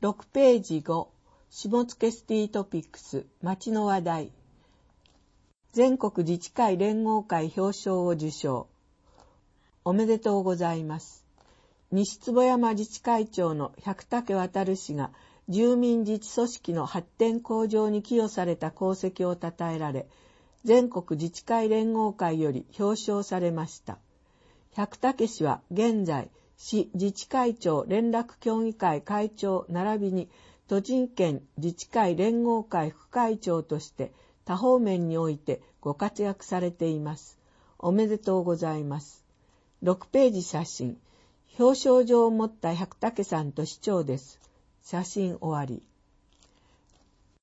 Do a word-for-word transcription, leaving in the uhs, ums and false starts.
ろくページご、下野シティトピックス、町の話題。全国自治会連合会表彰を受賞。おめでとうございます。西坪山自治会長の百武渉氏が住民自治組織の発展向上に寄与された功績を称えられ、全国自治会連合会より表彰されました。百武氏は現在、市自治会長連絡協議会会長並びに栃木県自治会連合会副会長として多方面においてご活躍されています。おめでとうございます。ろくページ写真。表彰状を持った百武さんと市長です。写真終わり。